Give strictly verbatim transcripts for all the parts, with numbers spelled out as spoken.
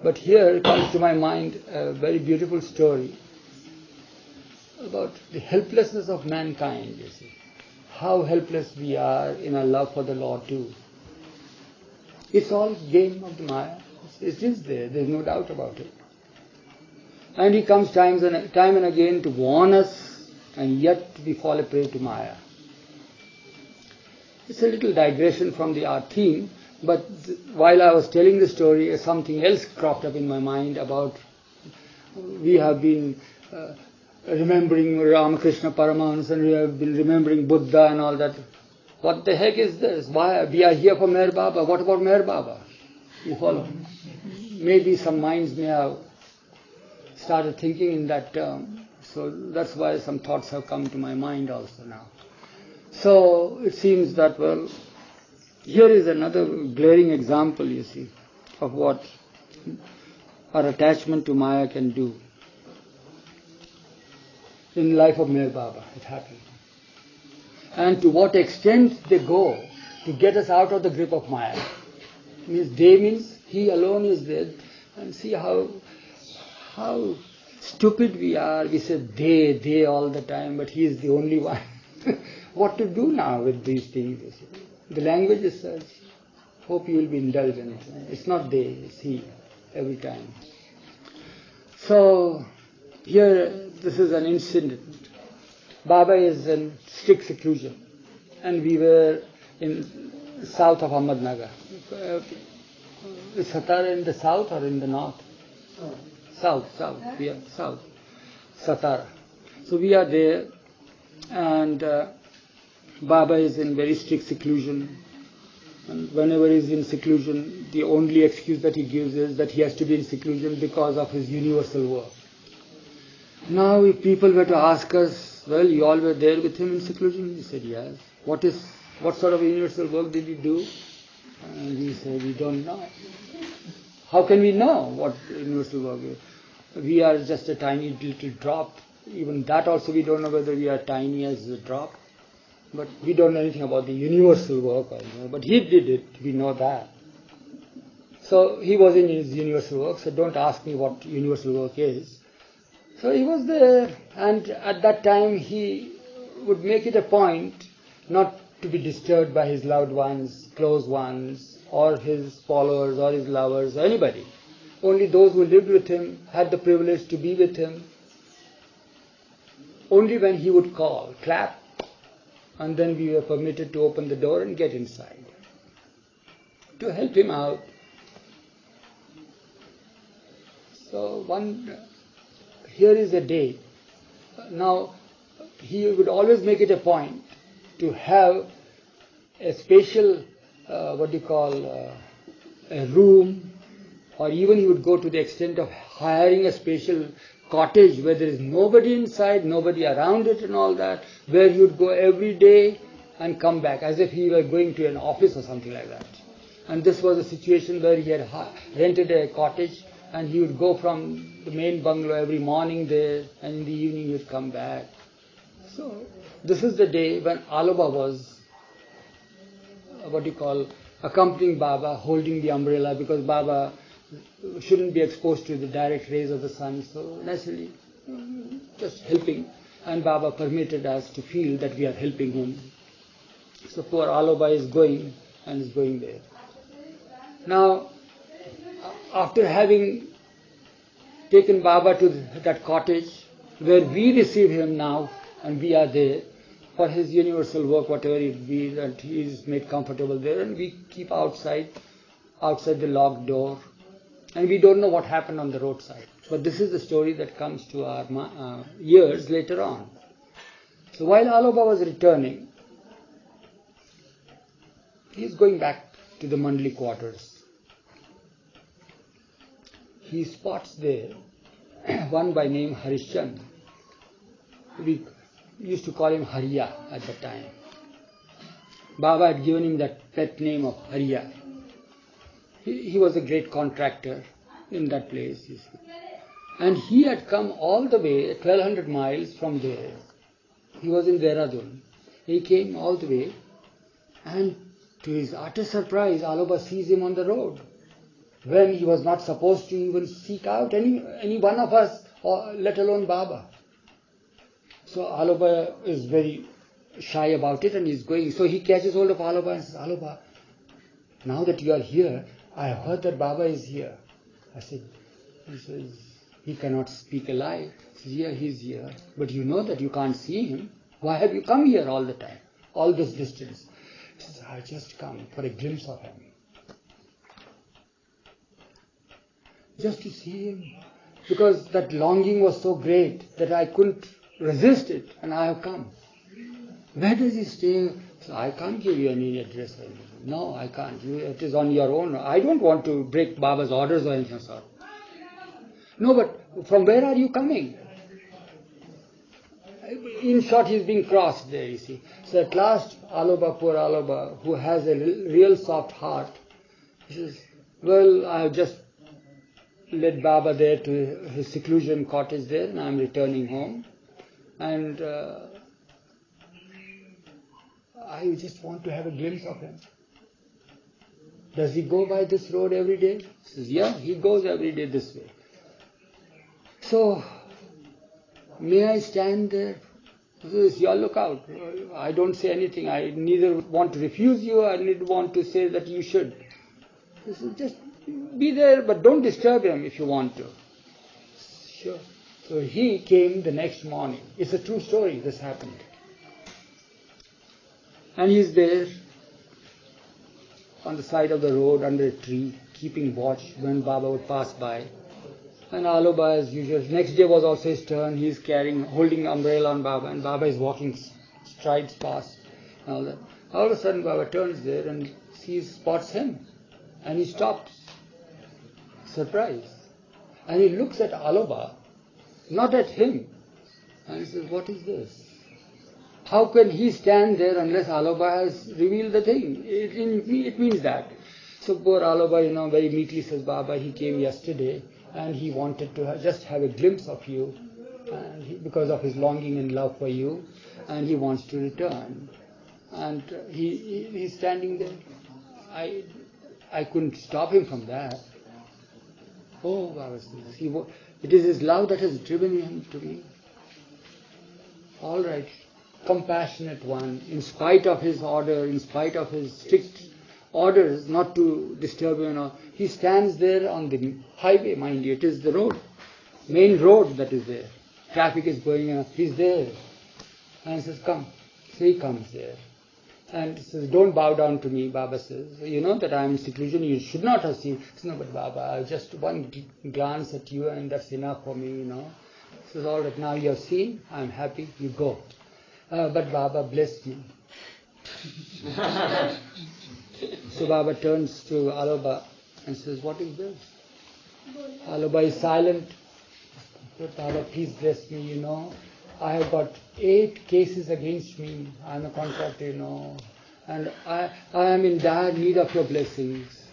But here comes to my mind a very beautiful story about the helplessness of mankind, you see. How helpless we are in our love for the Lord too. It's all game of the Maya. It is there, there's no doubt about it. And he comes times and, time and again to warn us, and yet we fall a prey to Maya. It's a little digression from the our theme, but th- while I was telling the story, something else cropped up in my mind about we have been uh, remembering Ramakrishna Paramahansa and we have been remembering Buddha and all that. What the heck is this? Why we are here for Meher Baba? What about Meher Baba? You follow? Maybe some minds may have started thinking in that term. So that's why some thoughts have come to my mind also now. So it seems that, well, here is another glaring example, you see, of what our attachment to Maya can do. In the life of Meher Baba, it happened. And to what extent they go to get us out of the grip of Maya. Means they means he alone is there. And see how how stupid we are. We say they, they all the time, but he is the only one. What to do now with these things? You see? The language is such. Hope you will be indulgent. It's not they, it's he, every time. So, here, this is an incident. Baba is in strict seclusion, and we were in south of Ahmednagar. Uh, is Satara in the south or in the north? Oh. South, south, we are south. Satara. So we are there, and uh, Baba is in very strict seclusion. And whenever he is in seclusion, the only excuse that he gives is that he has to be in seclusion because of his universal work. Now, if people were to ask us, well, you all were there with him in seclusion? We said, yes. What is, what sort of universal work did he do? And we said, we don't know. How can we know what universal work is? We are just a tiny little drop. Even that also we don't know whether we are tiny as a drop. But we don't know anything about the universal work. But he did it, we know that. So he was in his universal work, so don't ask me what universal work is. So he was there, and at that time he would make it a point not to be disturbed by his loved ones, close ones, or his followers, or his lovers, or anybody. Only those who lived with him had the privilege to be with him. Only when he would call, clap, and then we were permitted to open the door and get inside to help him out. So one... Here is a day. Now, he would always make it a point to have a special, uh, what do you call, uh, a room, or even he would go to the extent of hiring a special cottage where there is nobody inside, nobody around it and all that, where he would go every day and come back as if he were going to an office or something like that. And this was a situation where he had rented a cottage, and he would go from the main bungalow every morning there, and in the evening he would come back. So, this is the day when Aloba was, uh, what you call, accompanying Baba, holding the umbrella, because Baba shouldn't be exposed to the direct rays of the sun, so naturally, just helping. And Baba permitted us to feel that we are helping him. So poor Aloba is going, and is going there. Now, after having taken Baba to that cottage where we receive him now, and we are there for his universal work, whatever it be, that he is made comfortable there, and we keep outside, outside the locked door, and we don't know what happened on the roadside. But this is the story that comes to our uh, ears later on. So while Aloba was returning, he is going back to the Mandali quarters. He spots there one by name Harishchand. We used to call him Hariya at the time. Baba had given him that pet name of Hariya. He, he was a great contractor in that place, you see. And he had come all the way, twelve hundred miles from there. He was in Dehradun. He came all the way, and to his utter surprise, Aloba sees him on the road. when he was not supposed to even seek out any, any one of us, or let alone Baba. So Aloba is very shy about it and he's going. So he catches hold of Aloba and says, Aloba, now that you are here, I heard that Baba is here. I said, he says, he cannot speak a lie. He says, yeah, he's here. But you know that you can't see him. Why have you come here all the time, all this distance? He says, I just come for a glimpse of him. Just to see him. Because that longing was so great that I couldn't resist it, and I have come. Where does he stay? So I can't give you any address. No, I can't. You, it is on your own. I don't want to break Baba's orders or anything of sort. No, but from where are you coming? In short, he's being crossed there, you see. So at last, Aloba, poor Aloba, who has a real soft heart, he says, well, I have just led Baba there to his seclusion cottage there, and I'm returning home. And uh, I just want to have a glimpse of him. Does he go by this road every day? He says, yeah, he goes every day this way. So, may I stand there? He says, yeah, look out. I don't say anything. I neither want to refuse you, I neither want to say that you should. He says, just be there, but don't disturb him if you want to. Sure. So he came the next morning. It's a true story, this happened. And he's there on the side of the road under a tree, keeping watch when Baba would pass by. And Aloba, as usual, next day was also his turn. He's carrying, holding umbrella on Baba, and Baba is walking strides past and all that. All of a sudden Baba turns there and sees, spots him, and he stops. Surprised. And he looks at Aloba, not at him. And he says, what is this? How can he stand there unless Aloba has revealed the thing? It, it means that. So poor Aloba, you know, very meekly says, Baba, he came yesterday and he wanted to have, just have a glimpse of you, and he, because of his longing and love for you, and he wants to return. And he, he he's standing there. I I couldn't stop him from that. Oh, Baba says, he, it is his love that has driven him to me. All right, compassionate one, in spite of his order, in spite of his strict orders not to disturb him and all, he stands there on the highway, mind you, it is the road, main road that is there. Traffic is going on, he's there. And he says, come. So he comes there. And he says, don't bow down to me, Baba says. You know that I am in seclusion, you should not have seen. He says, no, but Baba, just one glance at you and that's enough for me, you know. He says, all right, now you have seen, I'm happy, you go. Uh, but Baba, bless me. So Baba turns to Aloba and says, what is this? Aloba is silent. But Baba, please bless me, you know. I have got eight cases against me. I am a contractor, you know. And I, I am in dire need of your blessings.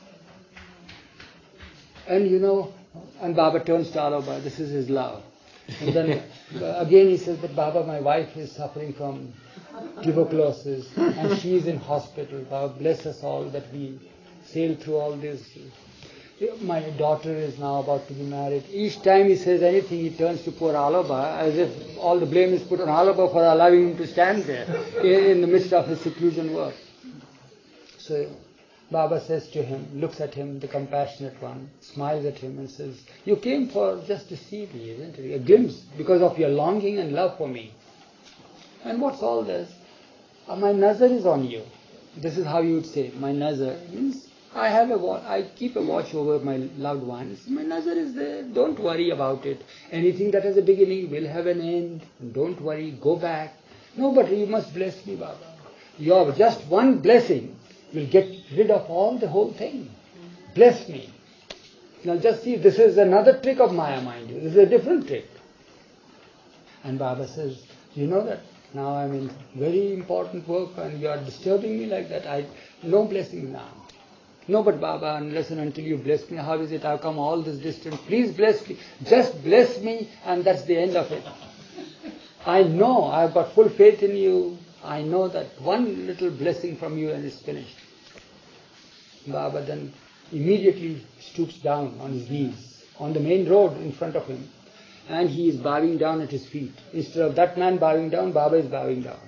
And you know, and Baba turns to Aloba, this is his love. And then again he says, but Baba, my wife is suffering from tuberculosis and she is in hospital. Baba, bless us all that we sail through all this. My daughter is now about to be married. Each time he says anything, he turns to poor Aloba as if all the blame is put on Aloba for allowing him to stand there in the midst of his seclusion work. So Baba says to him, looks at him, the compassionate one, smiles at him and says, you came for just to see me, isn't it? A glimpse because of your longing and love for me. And what's all this? Uh, my nazar is on you. This is how you would say, my nazar means I have a wa- I keep a watch over my loved ones. My nazar is there. Don't worry about it. Anything that has a beginning will have an end. Don't worry. Go back. No, but you must bless me, Baba. Your just one blessing will get rid of all the whole thing. Bless me. Now just see, this is another trick of Maya, mind you. This is a different trick. And Baba says, you know that now I'm in very important work and you are disturbing me like that. I no blessing now. No, but Baba, unless and until you bless me, how is it I've come all this distance? Please bless me. Just bless me and that's the end of it. I know, I've got full faith in you. I know that one little blessing from you and it's finished. Baba then immediately stoops down on his knees on the main road in front of him, and he is bowing down at his feet. Instead of that man bowing down, Baba is bowing down.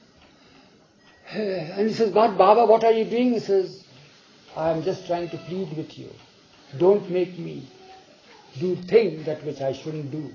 And he says, "But Baba, what are you doing?" He says, "I am just trying to plead with you. Don't make me do things that which I shouldn't do."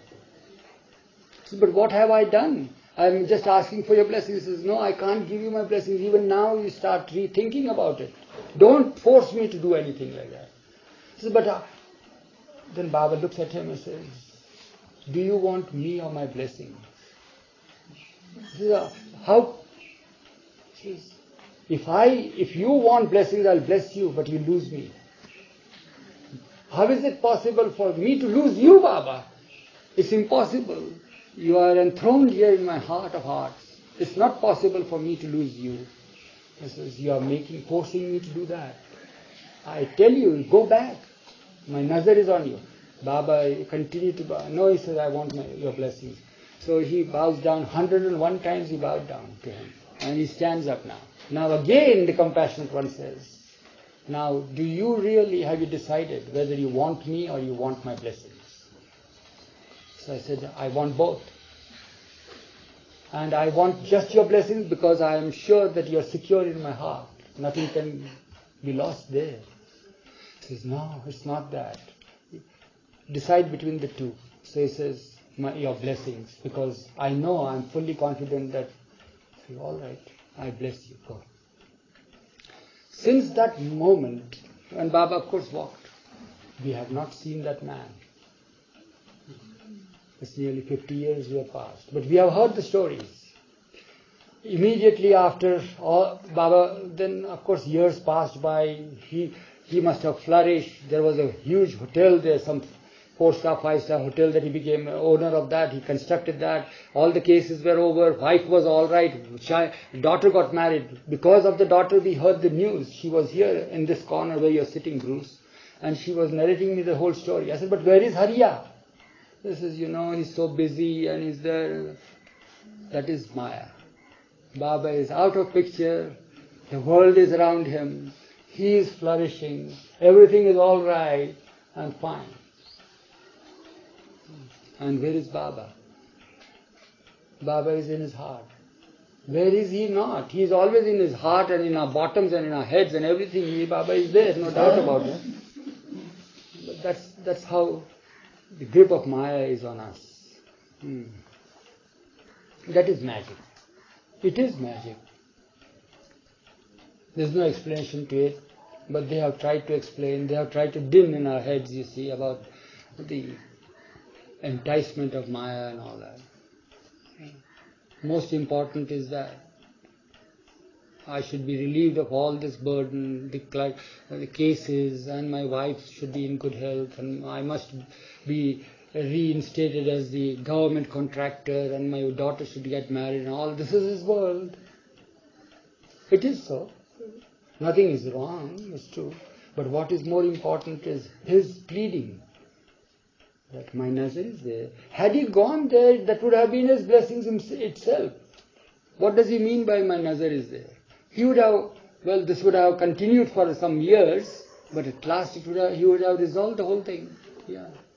He says, "But what have I done? I am just asking for your blessings." He says, "No, I can't give you my blessings. Even now you start rethinking about it. Don't force me to do anything like that." He says, "But uh, then Baba looks at him and says, do you want me or my blessings?" He says, uh, "How?" He says, if I, if you want blessings, I'll bless you, but you lose me. How is it possible for me to lose you, Baba? It's impossible. You are enthroned here in my heart of hearts. It's not possible for me to lose you. He says, "You are making, forcing me to do that. I tell you, go back. My nazar is on you." Baba continued to bow. "No," he says, "I want my, your blessings." So he bows down. one hundred one times he bowed down to him. And he stands up now. Now again the compassionate one says, "Now, do you really, have you decided whether you want me or you want my blessings?" So I said, "I want both. And I want just your blessings because I am sure that you are secure in my heart. Nothing can be lost there." He says, "No, it's not that. Decide between the two." So he says, my, "Your blessings, because I know, I'm fully confident that," I say, "All right, I bless you, go." Since that moment, and Baba of course walked, we have not seen that man. It's nearly fifty years we have passed, but we have heard the stories. Immediately after all, Baba, then of course years passed by, he he must have flourished. There was a huge hotel there, some four-star, five-star hotel that he became owner of that. He constructed that. All the cases were over. Wife was all right. Child, daughter got married. Because of the daughter, we heard the news. She was here in this corner where you're sitting, Bruce. And she was narrating me the whole story. I said, "But where is Hariya?" This is, you know, he's so busy and he's there. That is Maya. Baba is out of picture. The world is around him. He is flourishing. Everything is all right and fine. And where is Baba? Baba is in his heart. Where is he not? He is always in his heart and in our bottoms and in our heads and everything. He, Baba is there, no doubt about it. But that's that's how the grip of Maya is on us. Hmm. That is magic. It is magic. There's no explanation to it, but they have tried to explain, they have tried to dim in our heads, you see, about the enticement of Maya and all that. Most important is that I should be relieved of all this burden, the, the cases, and my wife should be in good health, and I must be reinstated as the government contractor, and my daughter should get married, and all this is his world. It is so. Nothing is wrong, it's true. But what is more important is his pleading that my nazar is there. Had he gone there, that would have been his blessings itself. What does he mean by my nazar is there? He would have, well, this would have continued for some years, but at last it would have, he would have resolved the whole thing. Yeah.